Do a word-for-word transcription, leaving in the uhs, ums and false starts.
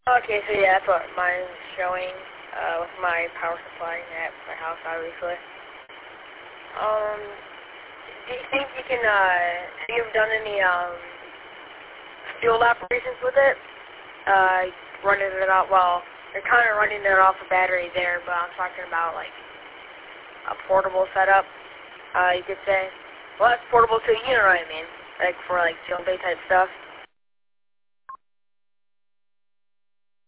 Okay, so yeah, that's what mine's showing, uh, with my power supply at my house, obviously. Um, do you think you can, uh, have you ever done any, um, field operations with it? Uh, running it off, well, you're kind of running it off a battery there, but I'm talking about, like, a portable setup, uh, you could say. Well, that's portable too, you know what I mean. Like, for, like, field day type stuff.